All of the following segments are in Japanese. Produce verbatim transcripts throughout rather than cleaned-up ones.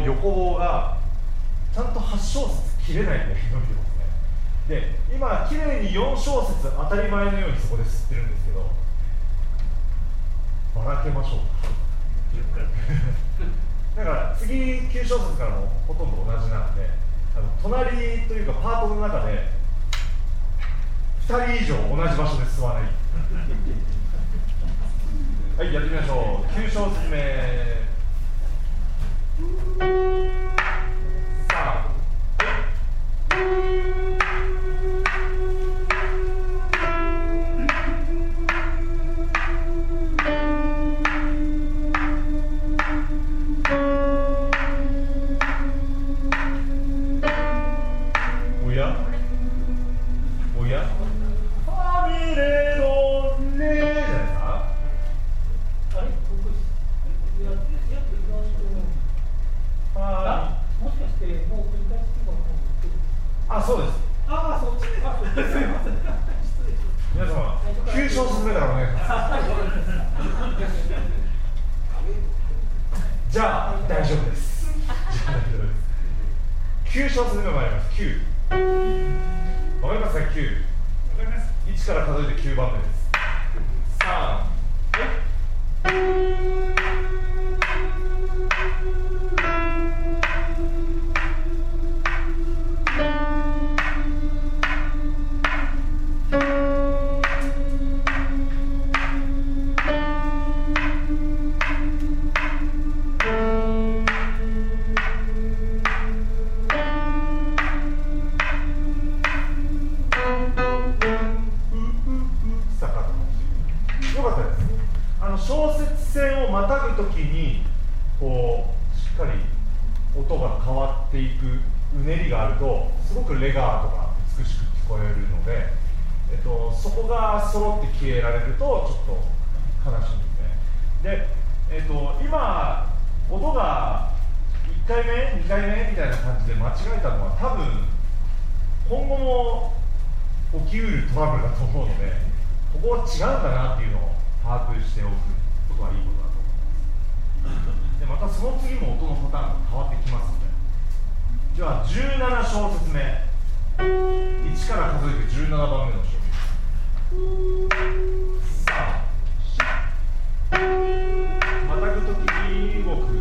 横棒がちゃんとはち小節切れないで伸びてますね。で、今綺麗によん小節当たり前のようにそこで吸ってるんですけど、ばらけましょうか。だから次きゅう小節からもほとんど同じなんで、あの隣というかパートの中でふたり以上同じ場所で吸わない。はい、やってみましょう。きゅう小節目。さあ、おやおやファミレのねじゃないですか。 あれあ、もしかしてもう繰り返しとかあ、そうです。 ああ、そっちですか。すみません。 皆様、きゅう小節目からお願いします。じゃあ大丈夫です。じゃあ大丈夫です。きゅう小節目参ります。きゅう。わかりますか？きゅう。わかります。いちから数えてきゅうばんめです。さん。よかったです。あの小節線をまたぐときにこうしっかり音が変わっていくうねりがあるとすごくレガーとか美しく聞こえるので、えっと、そこが揃って消えられるとちょっと悲しいんですね。で、えっと、今音がいっかいめにかいめみたいな感じで間違えたのは多分今後も起きうるトラブルだと思うので、ここは違うかなっていうのを把握しておくことはいいことだと思います。で、またその次も音のパターンが変わってきますので、ではじゅうなな小節目、いちから数えてじゅうななばんめの小節。さあ、またぐときに動く。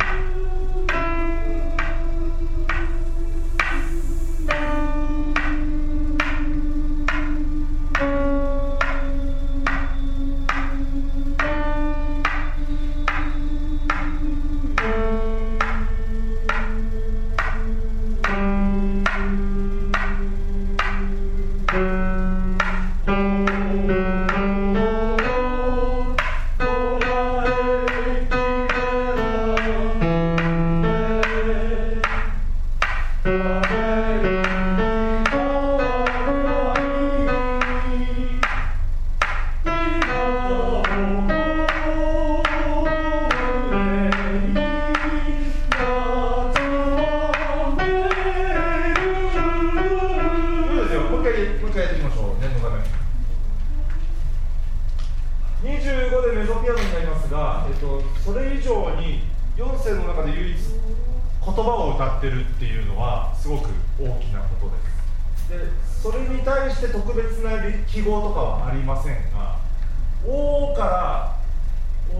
にじゅうごでメゾピアノになりますが、えっと、それ以上によん声の中で唯一言葉を歌ってるっていうのはすごく大きなことです。で、それに対して特別な記号とかはありませんが、おーからお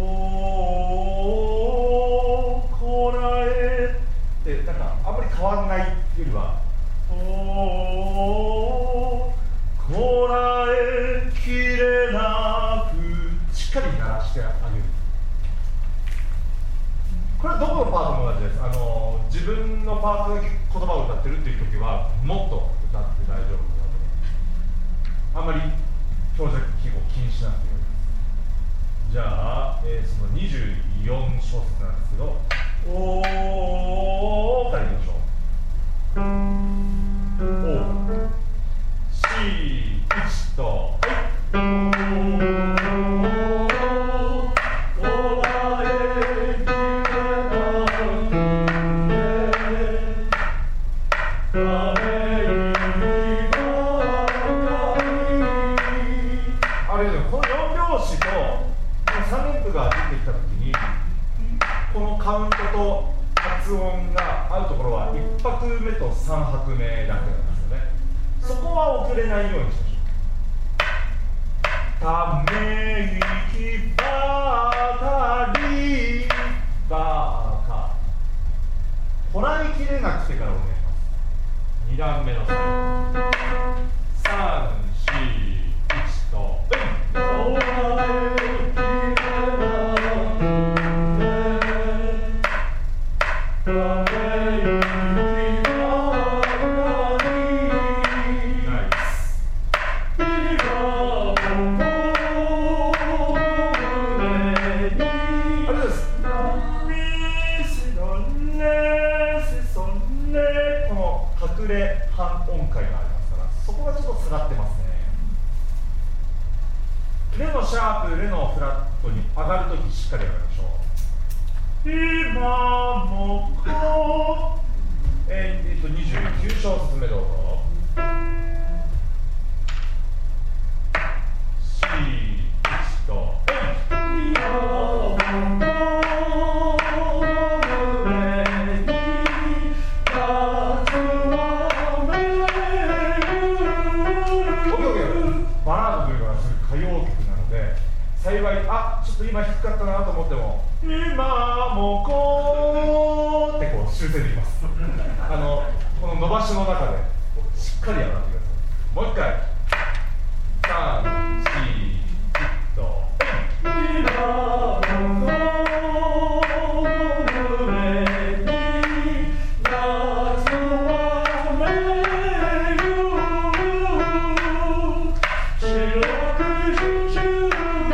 ーこらえってなんかあんまり変わらないよりはおーこらえきれなくしっかり鳴らしてあげる。これはどこのパートも同じです。あの自分のパートだけ言葉を歌ってるっていう時はもっと歌って大丈夫だと思います。あんまり強弱記号気にしなくていいです。じゃあ、えー、そのにじゅうよん小節なんですけど、おーからいきましょう。おーしいちとカウントと発音が合合うところはいっぱくめとさんぱくめだけなんですよね。そこは遅れないようにしましょう。ため息ばかりばかこらえきれなくてからお願いします。に段目の最後さん、し、いちとこらえきれなくて半音階がありますから、そこがちょっと下がってますね。レのシャープ、レのフラットに上がるときしっかり上がりましょう。今もこう、えー、えー、とにじゅうきゅう小節目どうぞ。し、いちと幸い、あ、ちょっと今低かったなと思っても今もこうってこう修正できますあのこの伸ばしの中でしっかり上がってください。もう一回さん、し、いちと今もこう胸に夏はめゆ白く十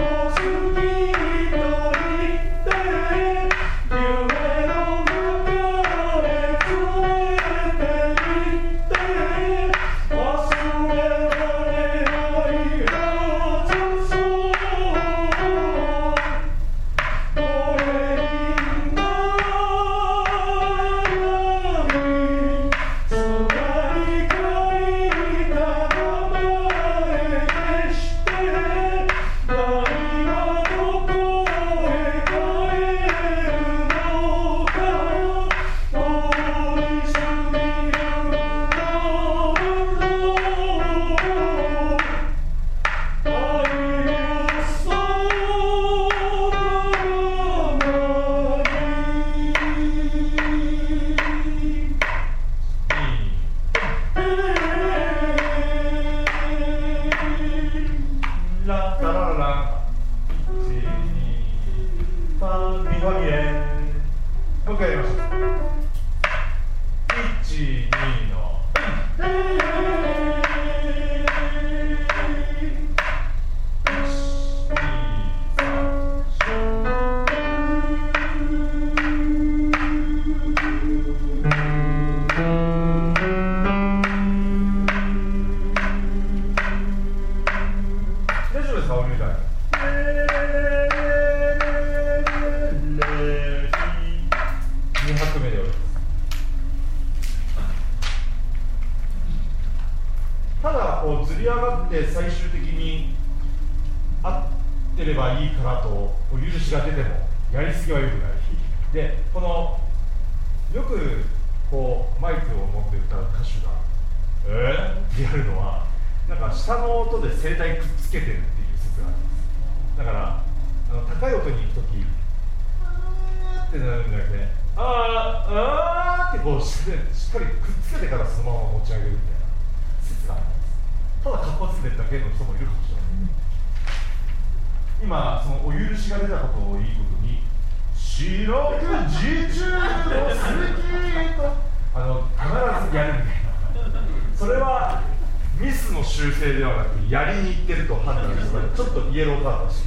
ずり上がって最終的に合ってればいいからとお許しが出てもやりすぎはよくないで、このよくこうマイクを持って歌う歌手がえーってやるのはなんか下の音で声帯くっつけてるっていう説があります。だからあの高い音に行くときあーってなるんじゃなくてあーあーってこうしっかりくっつけてからそのまま持ち上げるみたいな説があります。ただかっこつけてるだけの人もいるかもしれません、うん、今そのお許しが出たことをいいことに白く自重の好きとあの必ずやるみたいなそれはミスの修正ではなくやりに行ってると判断してちょっとイエローカードをして